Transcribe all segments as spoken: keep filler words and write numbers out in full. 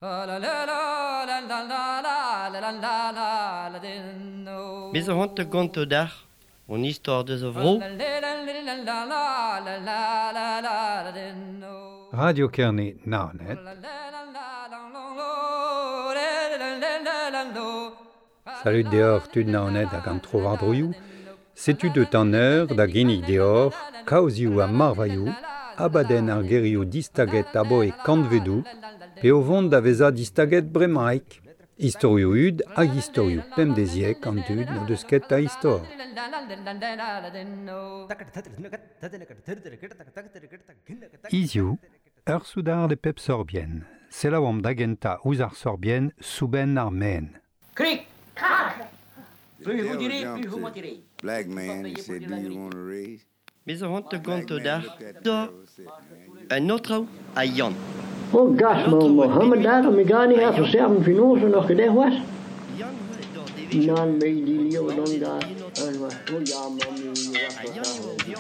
Biz hont gant dar, on histoire de zo vro. Radio Kernet Naonet. Salut dehors, tu naonet hag an trovardrouioù. Setu de tanner da genig dehors, kaoziou a marvaiou, abaden ar gerioù distaget abo e kantvedou, pe o vont da veza distaget bremaik. Historio ud hag historio pemdeziek an dud no deus ket a histor. Iziou, ur soudard e pep sorbien. Sela oam da genta ouz ar sorbien souben ar men. Krik! Krak! Plus direz, plus vous mentirez. Black man, he said, do you want to raise? Biz hont gant dar, da, un autre a Jan. Oh, gas, maar Mohammed daar, om ik ga niet even zeggen, van ons nog gedacht was. Dan ben je die leeuw dan daar. En wat, oh ja, man, je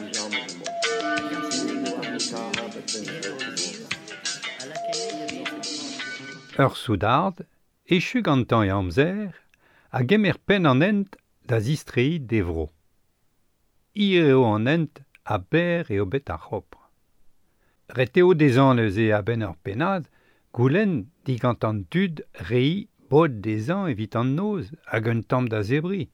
Ur soudard, echu gantan e amzer, a gemer pen an ent da zistrei d'Evro. Ir eo an ent a ber e obet ar c'hopr. Reteo dezan eus e a ben ur penad, goulenn digant an dud rei bod dezan evit an noz hag un tamm da zebri.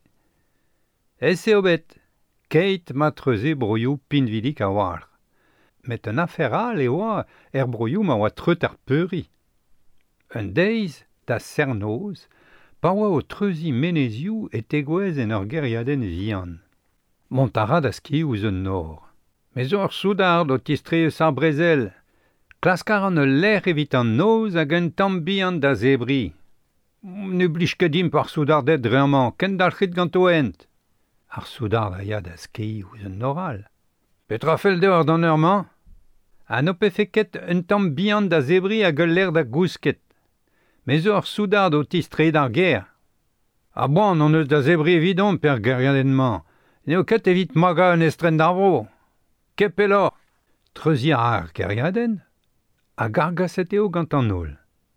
Ez e obet, keit matreuze broioù pinvidik a war. Met un afer al e oa er broioù ma oa treut ar peuri. Un deiz da sernoz, pa oa o treuzi menezioù e tegouez en ur geriadenn vihan. Montara da ski ouz un nor. Mais ur soudard o tistre eus ar brezel. Klaskar an ul lec'h evit an noz hag un tamm bihan da zebri. Ne blij ket dim par soudardet dreamant, ken dalc'het ganto ent. Ar soudard a ya da ski ouz un noral. Petra fel deoc'h d'an ur man? An o pefeket un tamm bihan da zebri hag ul lec'h da gousket. Mais ur soudard o tistre d'ar ger. A boan on eus da zebri evidon per geriadenn-mañ. Neo ket evit maga un estren d'ar vro. Kepelor, treuziñ ar geriadenn, a gargaset eo gant an holl.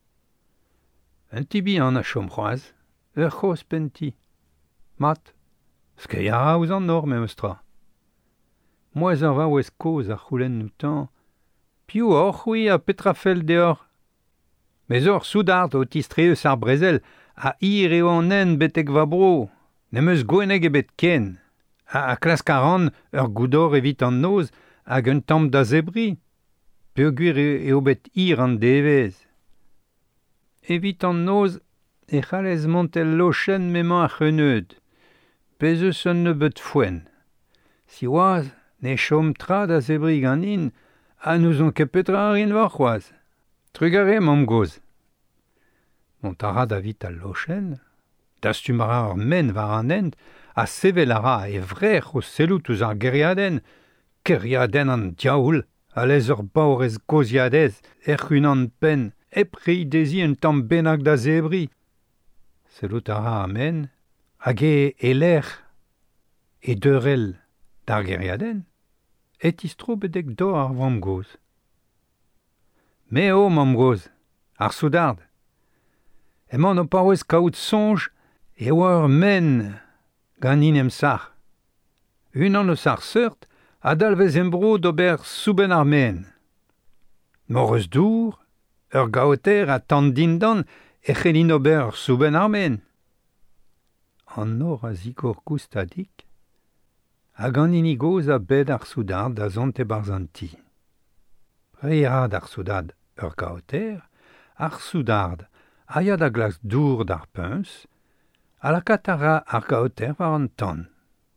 Un tibi an a chom c'hoaz, ur c'hoz penti. Mat, skei a ouz an nor memes tra. Moaz ar va ouez koz ar c'houlenn noutan, piou oc'hwi a petra fel deoc'h. Mes ur soudard o tistre eus ar brezel a ir eo an en betek va bro, nemeus gweneg ebet ken. A, a klaskar an ur goudor evit an noz hag un tamm da zebri. Pe gwir e, e obet ir an devez. Evit an noz e c'halez montel lochen memañ a c'heuneud. Pez eus un nebeut fwenn. Si oaz, ne chom tra da zebri ganin, a n'ouzon ket petra ar in war c'hoaz. Trugare mam goz. Montara da vit al lochen, da stumara ar men war an ent, a sevel a ra e vrec'h o sellout ouz ar geriadenn, geriadenn an diaoul, a lez ur baourez goziadez, er c'hun an pen, e pri dezi un tamm bennak da zebri. Sellout a ra a men, hag e e lec'h, e deurel d'ar geriadenn, et istro bedek do ar vamm goz. Me o, mam goz, ar soudard. Emañ o paouez kaout sonj, e oa ur men ganin em sar. Un an eus ar seurt, a dalvez embro d'ober souben ar men. Mor eus dour, ur gaoter a tan dindan e c'helin ober souben ar men. An nor a zigor goustadik, a ganin i goz a bed ar soudard da zont e barzanti. Preirad ar soudard ur gaoter, ar soudard a ya da glas dour d'ar peus, a la katara ar gaoter war an tan.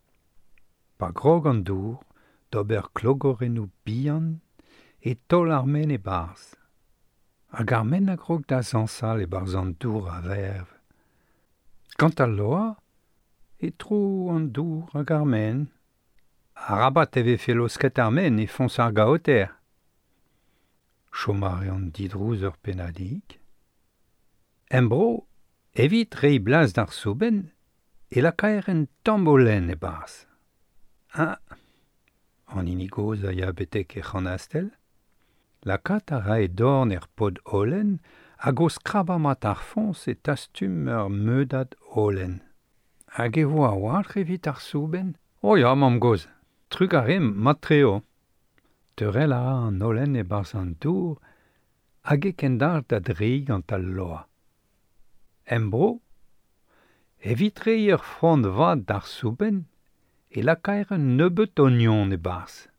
Pa grog an dour, d'ober klogorenou bihan, e tol ar men e barz. Hag ar men a grog da zansal e barz an dour a verv. Kant al loa, e trou an dour hag ar men. A rabat eve felosket ar men e fons ar gaoter. Chomar e an didrouz ur penadig. Embro, evit rei blaz d'ar souben, e la kaer en tambolen e barz. Ah, an inigoz a ya betek e c'hanastel, la kat a ra e dorn er pod holen hag o skraba mat ar fons e tastum ur meudad olen. Hag e vo a oar evit ar souben? O ya, mam goz, trug a rem mat treo. Teurel a an olen e barz an dour, hag e kendar da dri gant al loa. Embro, evit re ur front vad d'ar souben, e lakaer un nebeut oignon e barz.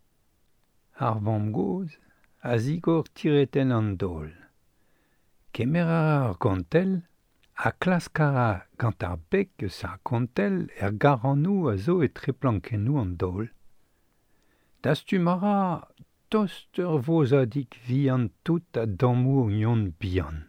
Ar vam goz, a zigor tireten an dol. Kemer ar kontel, a klaskara gant ar bek eus ar kontel er garanou a zo e treplankenou an dol. Dastum ara tost ur vozadik vi an tout a damou oignon bihan.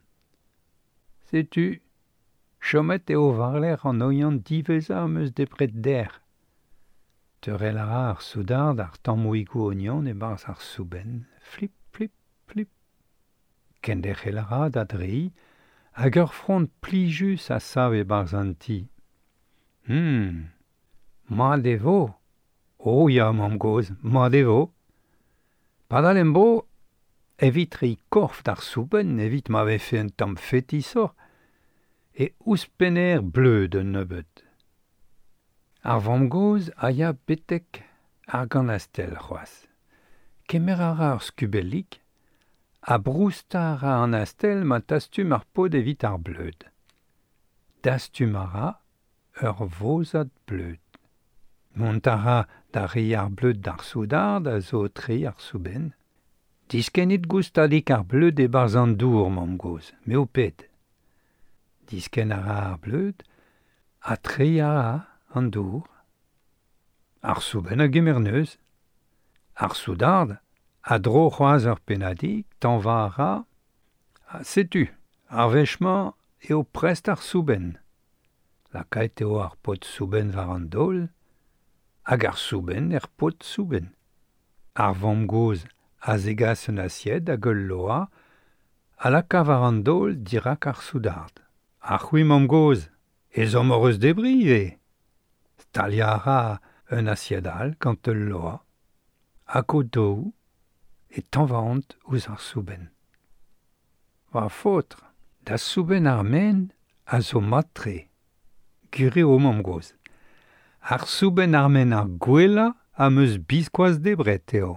Setu, chomet eo varler an oian diveza meus depret der. Teurel ara ar soudard ar tammouigou oignon e barz ar souben, flip, flip, flip. Kendechel ara da dri, hag ur front plijus a sav e barz an ti. Hmm, ma devo. O ya, mam goz, ma devo. Padal embo, evit ri korf d'ar souben, evit ma vefe un tamm fetisor, e ouspener bleud un nebeut. Ar vam goz a ya betek ar gant astel c'hoaz. Kemer ara ur skubellik, a brousta ara an astel ma tastum ar pod evit ar bleud. Dastum ara ur vozad bleud. Mont ara da ri ar bleud d'ar soudard a zo tri ar souben. Diskenit goustadik ar bleud e barz an dour, mam goz, me o pet. Disken ara ar bleud, a tri ara an dour. Ar souben a gemerneuz. Ar soudard, a dro c'hoaz ur penadig, tan va ara. Setu, ar vechman eo prest ar souben. Lakaet eo ar pot souben war an dol, hag ar souben er pot souben. Ar vam goz a zegas un asied hag ul loa, a laka war an dol dirak ar soudard. Ar c'hwi, mam goz, ezom hor eus debri, e. Stalia ara un asiedal gant ul loa, hag o dou, e tanvaont ouz ar souben. War fotre, da souben ar men a zo matre. Gure o, mam goz. Ar souben ar men ar gwella a meus biskoaz debret eo.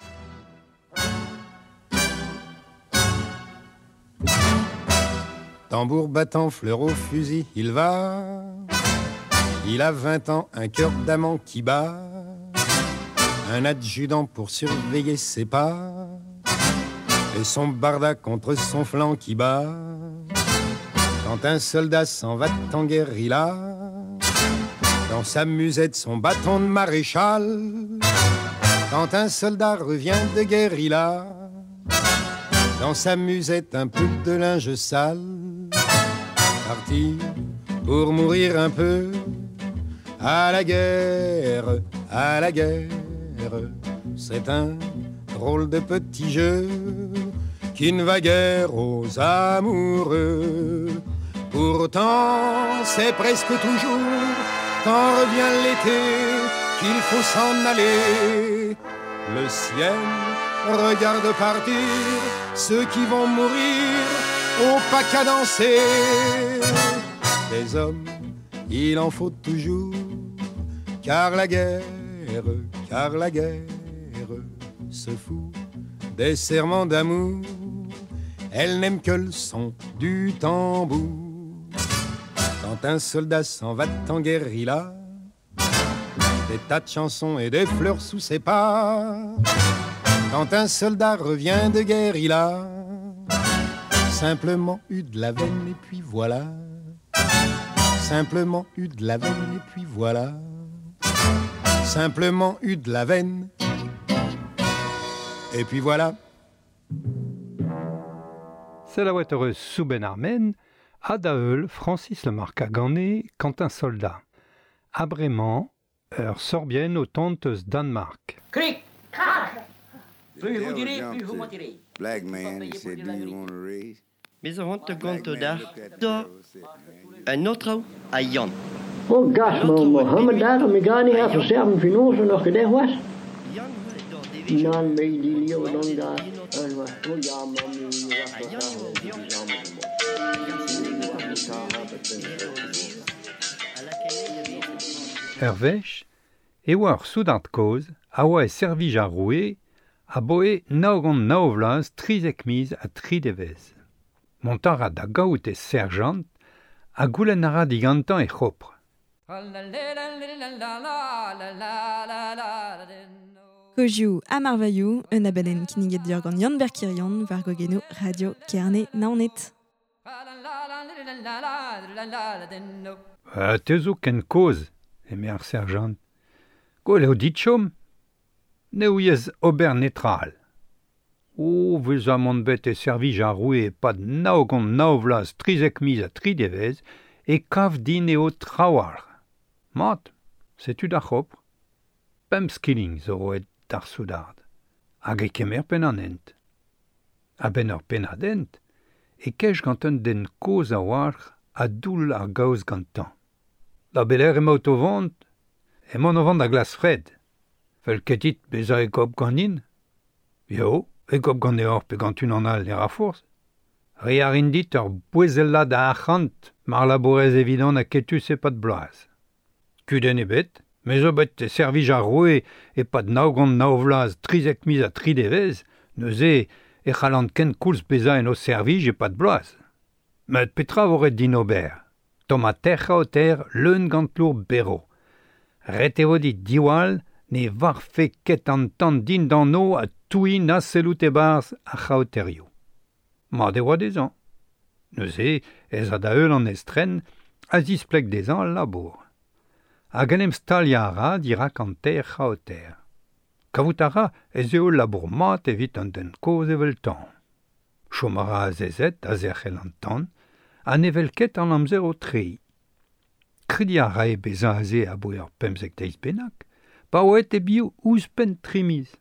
Tambour battant, fleur au fusil, il va. Il a vingt ans, un cœur d'amant qui bat. Un adjudant pour surveiller ses pas. Et son barda contre son flanc qui bat. Quand un soldat s'en va en guérilla, dans sa musette son bâton de maréchal. Quand un soldat revient de guérilla, dans sa musette un peu de linge sale. Parti pour mourir un peu, à la guerre, à la guerre. C'est un drôle de petit jeu qui ne va guère aux amoureux. Pourtant c'est presque toujours quand revient l'été qu'il faut s'en aller. Le ciel regarde partir ceux qui vont mourir au pas cadencé. Des hommes, il en faut toujours, car la guerre, car la guerre se fout des serments d'amour. Elle n'aime que le son du tambour. Quand un soldat s'en va en guérilla, des tas de chansons et des fleurs sous ses pas. Quand un soldat revient de guérilla, simplement eu de la veine et puis voilà. Simplement eu de la veine et puis voilà. Simplement eu de la veine et puis voilà. C'est la heureuse souben armen, a da eul Francis le Marc a gane quand un soldat. Abrément, ur sorbien au tontes Danemark. Cric, crac. Plus vous direz, plus vous Jumped mentirez. the black man, he said, do you want to raise? Mais on te compte Black da. man looked at the Do. girl and said, man, Un autre ou a Jan. Oh, gas, maar Mohammed daar, om ik gar niet even serven van ons nog gedaan was. Jan wil door de nan meidilio longa alwa to ya mami Ur vech, e oa ur soudard koz, a oa e servij a roue, a boe naogont naovlaz trizek miz a tridevez. Montar a da gaout e serjant, a goulenn a ra digantan e chopr. Kojiou a marvayou, un abaden kiniget dior gant Yann Berkirian, var gogeno radio kerne naonet. A tezo ken koz, eme ar serjant. Gole o dit chom, ne ouiez ober netral. O, vez a mont bet e servij a roue pad naogont naovlaz trizek miz a tridevez e kav din eo trawar. Mat, setu da chopr. Pem skilling zo roet dar soudard. Hag e kemer pen an ent. A ben ur pen ad ent, e kech gant un den koz a war a doul ar gaoz gantan. La beler emaout o vont, emon o vont a glas fred. Fel ketit beza e gop ganin? Yo, e gop gant e or pe gant un an al e rafourz. Re ar indit ur bouezella da achant mar labourez evidon a ketus e pat bloaz. Kuden e bet, me zo bet e servij a roue e pat naogont naovlaz trizek miz a tridevez, neuze e c'halant ken koulz beza en o servij e pat bloaz. Met petra voret din ober. Tom a tercha o ter leun gant lour bero. Ret e vodit diwal ne var fe ket an tan din dan no a toui na selout e barz a chaoterio. Ma de oa dezan. Neuze, ez a da eul an estren, a zisplek dezan al labour. Hag en em stalia a ra dirak an ter chaoter. Kavout a ra ez eo labour mat evit an den koz evel tan. Chomara a zezet a zerchel an tan, a nevel ket an amzer o trei. Kredi a ra e beza a ze a boe ur pemzek deiz benak, pa oet e bio ouzpen trimiz.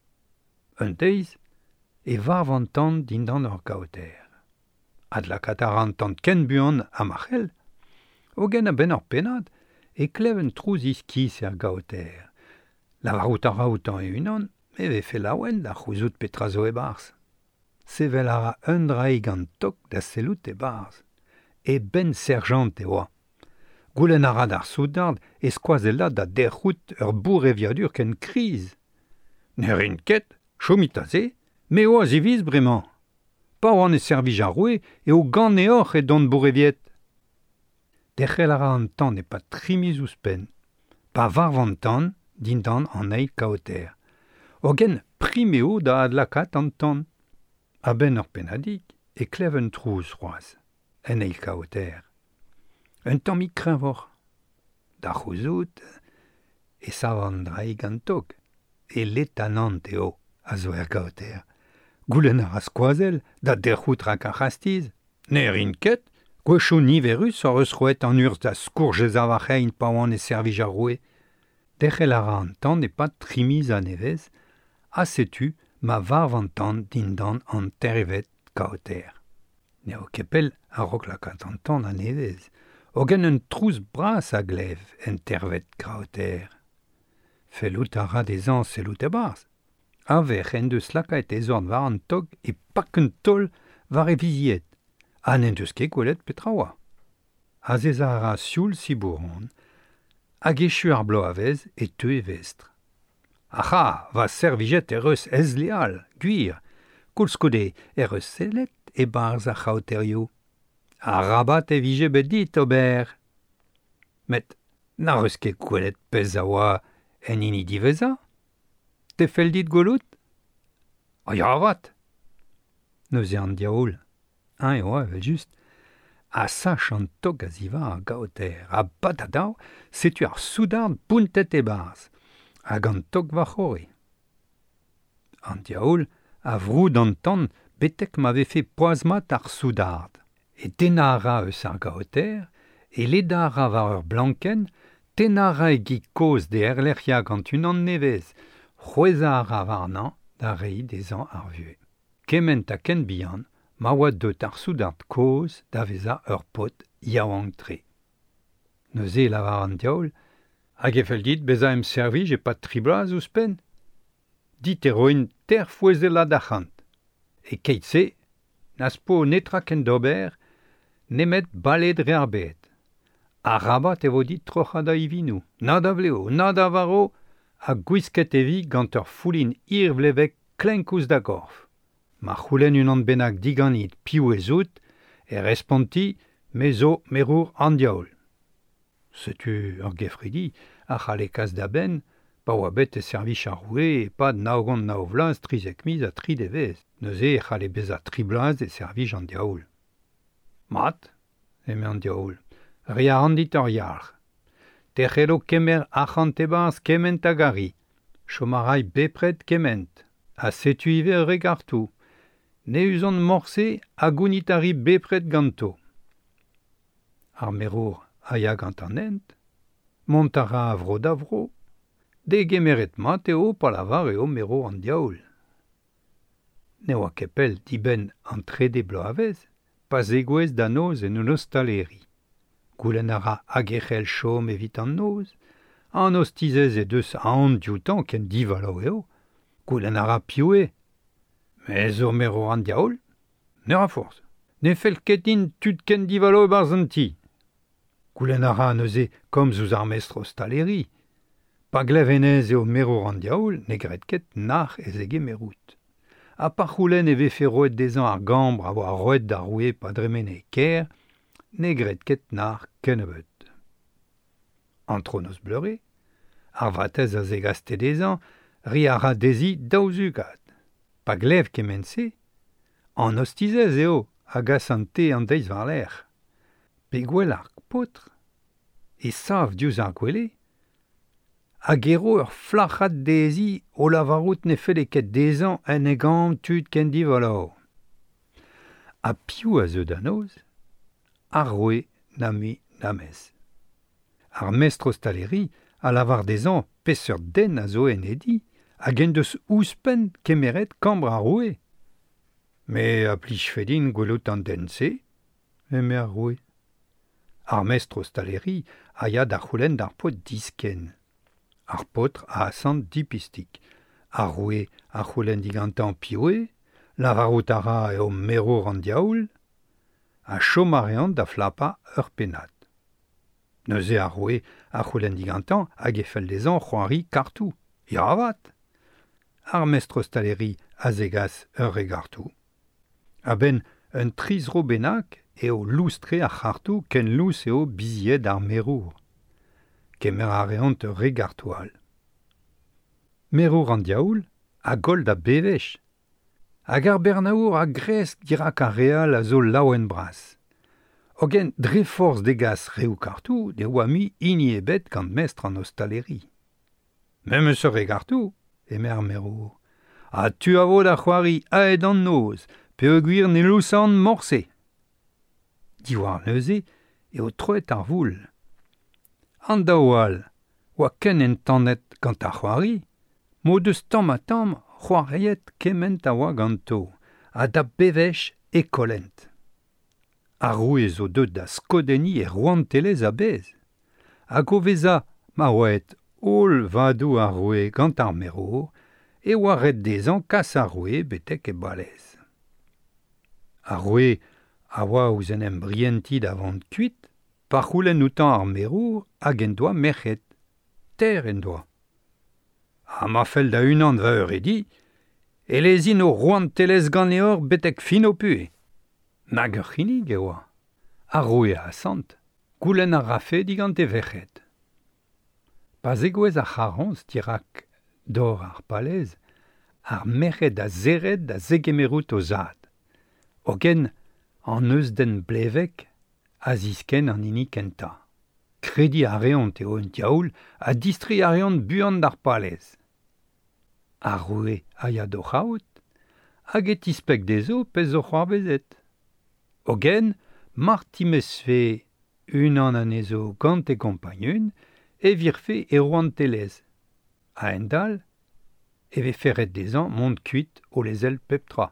Un deiz e var vantan dindan ur gaoter. Ad la kataran tant ken buan a machel, o gen a ben ur penad, e klev un trouz iskis er gaoter. La varout a raoutan e unan, me ve fe laouen da c'houzout petrazo e barz. Sevel a ra un dra gant tok da selout e barz. E ben serjant e oa. Goulenn a ra d'ar soudard e skoazella da derrout ur bourg e viadur ken kriz. Ne rin ket, chomit a ze, me oa ziviz bremañ. Pa oan e servij a roue e o gant e oc'h e don bourg e viet. Derchel a ra an tan e pa trimiz ouzpen. Pa var vantan dindan an eil kaoter. O gen primeo da adlakat an tan. A ben ur penadik e klev un trouz roaz. En eil kaoter. Un tamm mi krevor. Da c'houzout e savan drai gantok. E letanant eo a zo er kaoter. Goulenn a ra skoazel da derrout rak a c'hastiz. Ne rin ket, gwechou niverus hor eus roet an urs da skourjez a vachein pa oan e servij a roue. Derchel a ra an tan e pat trimiz a nevez, a setu ma var vantan dindan an terevet kaoter. Ne o kepel a rok lakat an tan a nevez, o gen un trouz bras a glev en tervet kaoter. Felout a ra dezan selout e barz. A vech en deus lakaet e zorn war an tog e pak un tol war e viziet. An en deus ket gwelet petra oa. A zez a ra sioul sibouron, hag echu ar blo a vez e teu e vestre. Aha, va servijet e reus ez leal, gwir, koulskode e reus selet e barz a chaoterio. A rabat e vije bet dit ober. Met, na reus ket gwelet pez a oa en ini diveza? Te fel dit golout? A ya vat. Neuze an diaoul. Un e oa vel just. A sach an tok a ziva a gaoter. A batadao, setu ar soudard pountet e barz. Hag an tok va c'hori. An diaoul, a vroud an tan betek ma vefe poazmat ar soudard. E tena a ra eus ar gaoter, e leda a ra war ur blanken, tena a ra e gi koz de erlercia gant un an nevez, c'hweza a ra warnan da rei dezan ar vue. Kement a ken bihan, ma oa deut ar soudard koz da veza ur pot yaouank tre. Neuze la war an diaoul, hag e fel dit beza em servij e pat triblaz ouzpen? diteroin ter foueze la dachant. E keitse, nas po netra ken d'ober, nemet baled rearbet. A rabat evo dit trocha da ivinu, na da vleo, na da varo, a gwisket evi gant ur foulin ir vlevek klenkous da gorf. Ma c'houlen unan bennak diganit piou e zout, e responti mezo merour an diaoul. Setu ur gefredi, a c'hale kaz da ben, pa oa bet e servich a roue e pa naogont naovlaz trizek miz a tri devez, neuze e c'hale bez a tri blaz e servich an diaoul. Mat, eme an diaoul, ria randit ur yalc'h. Techelo kemer ac'hant e-barzh kement a gari, chomarai bepred kement, a setu ive ur regartou, ne uzon morse a gounitari bepred ganto. Ar merour a ya gant an ent, montara a vro da vro, de gemeret mat eo pa lavar eo mero an diaoul. Ne oa kepel diben an trede bloavez, pa zegouez da noz en un ostaleri. Goulen ara agechel chom evit an noz, an ostizez e deus aant dioutan ken divalo eo, goulen ara pioe. Me zo mero an diaoul, ne ra forz. Ne fel ketin tud ken divalo e barzanti. Goulen ara neuze kom zouz ar mestr ostaleri. Pa glevenez eo mero an diaoul, ne gret ket nach ez ege merout. A par c'houlen e vefe roet dezan ar gambr a oa roet da roue pa dremene e ker, ne gret ket nar ken ebet. Antro noz bleure, ar vatez a zegas te dezan, ri a ra dezi daouzugat. Pa glev kemense, an ostizez eo agas an te an deiz war l'er. Pe gwell ar potre, e sav diouz ar gwele, a gero ur flachat dezi o lavarout ne fele ket dezan en e gant tud ken divalo. A piou a zeu da noz, ar roe nami namez. Ar mestr ostaleri a lavar dezan peseur den a zo en edi, a gen deus ouspen kemeret kambr ar roe. Me a plij fedin gwelout an dense, eme ar roe. Ar mestr ostaleri a ya da c'houlen d'ar pot disken. Ar potre a asant dipistik. Ar roe a c'houlen digantan pioe, lavarout ara eo mero an diaoul, a chomareant da flapa ur penat. Neuze ar roe a c'houlen digantan hag e fel dezan c'hoari kartou. Iravat. Ar mestr ostaleri a zegas ur regartou. A ben un trizro bennak eo loustre ar c'hartou ken lous eo bizied ar merour. Kemer a reont ur regartoal. Merour an diaoul a gold a bevech. Hag ar bernaour a gresk dirak a real a zo laouen bras. Ogen dre forz degas reou kartou de oa mi ini ebet gant mestr an ostaleri. Mem eus ur regartou, eme ar merour. A tu a vo da c'hoari aed an noz, pe eo gwir ne lousan morse. Diwar neuze eo troet ar voul. An daoual, oa ken en tanet gant ar c'hoari, mo deus tamm a tamm c'hoariet kement a oa ganto, a da bevech e kolent. Ar roue zo deut da skodeni e roantelez a bez. A goveza ma oet ol vadou ar roue gant ar merour, e oa ret dezan kas ar roue betek e balez. Ar roue a oa ouzen em brienti davant kuit, par c'houlen outan ar merour hag en doa merc'het, ter en doa. A ma fel da unan va eur edi, e lezin o roantelez gant eor betek fin o pue. Nag ur c'hinnig e oa. Ar roue a sant, goulen ar rafe digant e vec'het. Pa zegouez a c'harons dirak dor ar palez, ar merc'het a zeret da zegemerout o zad. Ogen an eus den blevek a zisken an ini kenta. Kredi a reont eo un diaoul a distri a reont buan d'ar palez. Ar roue a ya do c'haout, hag e tispek dezo pez o c'hoar bezet. Ogen, martimez fe unan anezo gant e kompagnun e virfe e roantelez. A endal, e ve ferret dezan mont kuit o lezel pep tra.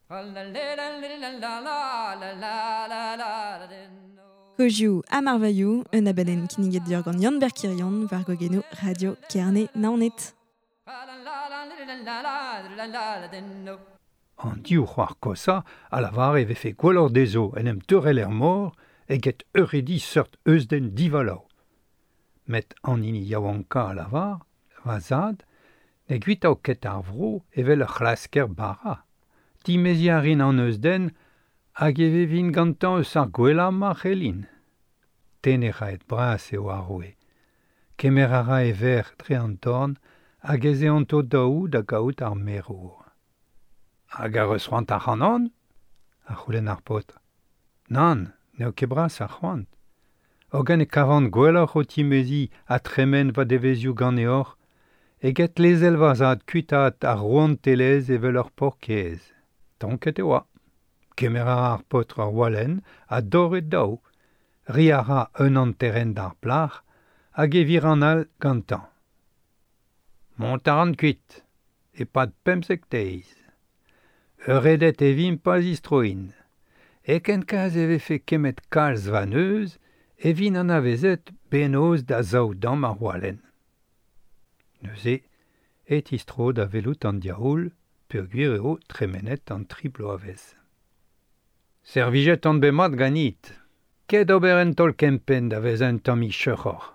Kojiou a marvayou, un abaden kiniget dior gant Yann Berkirion, var gogeno radio Kerne naonet. An diou c'hoar kosa, a lavar eve fe gwellor dezo en em teurel er mor, eget euredi seurt eusden divalav. Met an ini yaouanka a lavar, vazad, ne gwitav ket ar vro evel ur c'hlasker bara. Dimeziarin an eusden, hag eve vin gantan eus ar gwella ma c'helin. Tenera et bras eo ar roe. Kemerara e ver dre an dorn, hag eze an to daou da gaout ar merour. Hag ar eus c'hoant ar c'hanan? A c'houlenn ar potre. Nan, neo ket bras ar c'hoant. Ogan e kavant gwelloc'h o timezi a tremen va devezioù ganeoc'h, eget lezel vazad kuitaat ar roant telez evel ur porkez. Tonket e oa. Kemerara ar potre ar wallen a doret daou, riara un an terren d'ar plach, hag e vir an al gantan. Montar an kuit, e pad pemsek teiz. Euredet e vim pas istroin. Eken kaz eve fe kemet kalz vaneuz, e vin an avezet benoz da zaou dam ar wallen. Neuze, et istro da velout an diaoul, pur gwir eo tremenet an triplo avez. Servijet an bemat ganit, ket ober en tol kempen da vez un tami cheuc'hor.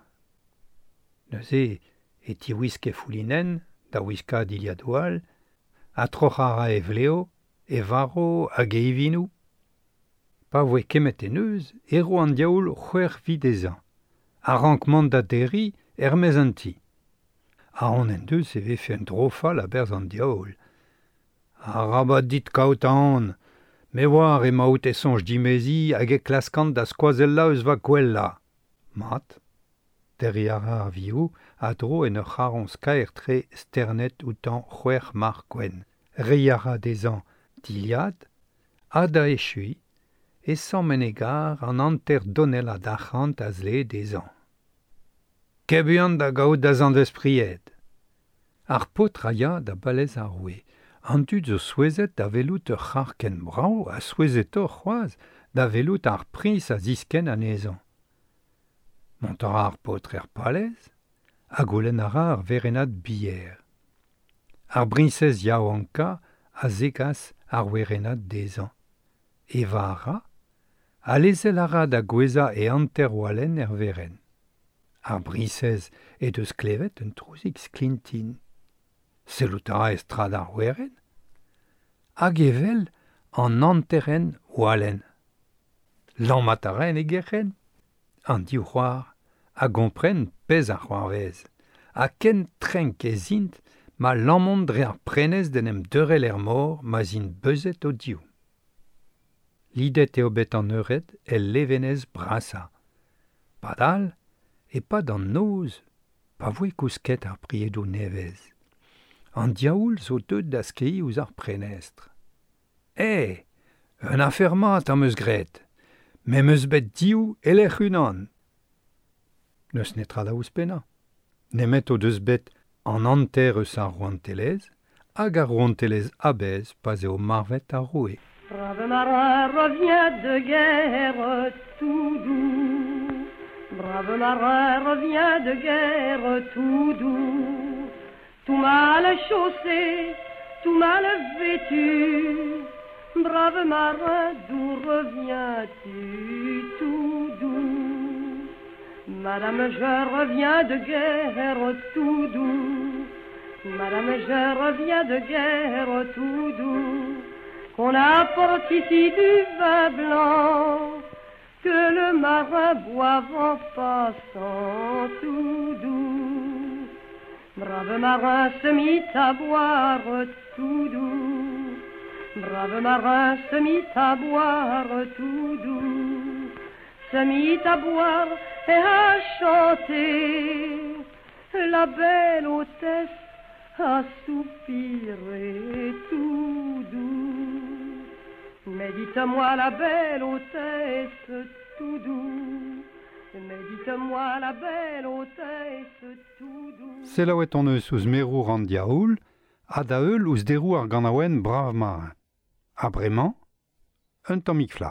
Neuze, et i wiske foulinen, da wiska diliadoual, a trochara e vleo, e varo hag e ivinou. Pa voe kemet en eus, ero an diaoul c'hwer videzan. A rankman da deri er mez an ti. A an en deus e vefe un drofal a berz an diaoul. A rabat dit kaout an, me war e maout e sonj dimezi hag e klaskant da skoazella eus va gwella. Mat, deri ara ar viou, a dro en ur c'haron skaer tre sternet outan c'hwer mar gwen. Reiara dezan diliad, a da echui, e san menegar an anter donel a dachant a zle dezan. Kebuan da gaout da zan vespriet. Ar potre aya da balez ar roe, an dud zo souezet da velout ur c'harken brao a souezetor c'hoaz da velout ar pris a zisken an ezan. Montar ar potre er palez, a goulenn ara ar verenad bier. Ar brinsez yaouanka a zegas ar werenad dezan. Eva ara, a lezel ara da gweza e anter wallen er veren. Ar brinsez e deus klevet un trouzik sklintin. Selout ara estrad ar weren, hag evel an anteren wallen. Lammataren e gerren, an diou c'hoar, a gompren pez ar c'hoarvez, a ken trenk e zint ma lammont dre ar prenez den em deurel er mor ma zin beuzet o diou. Lidet eo bet an eured el levenez brasa. Padal, e pad an noz, pa voe kousket ar priedoù nevez. An diaoul zo deud da skei ouz ar prenestre. Eh, un afermat am eus gret, mem eus bet diou elec'h unan. Neus netra da ouzpena. Nemet o deus bet an anter eus ar roantelez, hag ar roantelez abez pas eo marvet ar roe. Brave marin revient de guerre tout doux. Brave marin revient de guerre tout doux. Tout mal chaussé, tout mal vêtu. Brave marin, d'où reviens-tu tout doux? Madame, je reviens de guerre tout doux. Madame, je reviens de guerre tout doux. Qu'on apporte ici du vin blanc, que le marin boive en passant tout doux. Brave marin se mit à boire tout doux. Brave marin se mit à boire tout doux. Se mit à boire et à chanter. La belle hôtesse a soupiré tout doux. Mais dites-moi la belle hôtesse tout doux. Mais dites-moi la belle hôtesse tout doux. Selaouet an eus ouz merour an diaoul, a da eul ouz derou ar ganaouen brav marin. A bremañ, un tammig flap.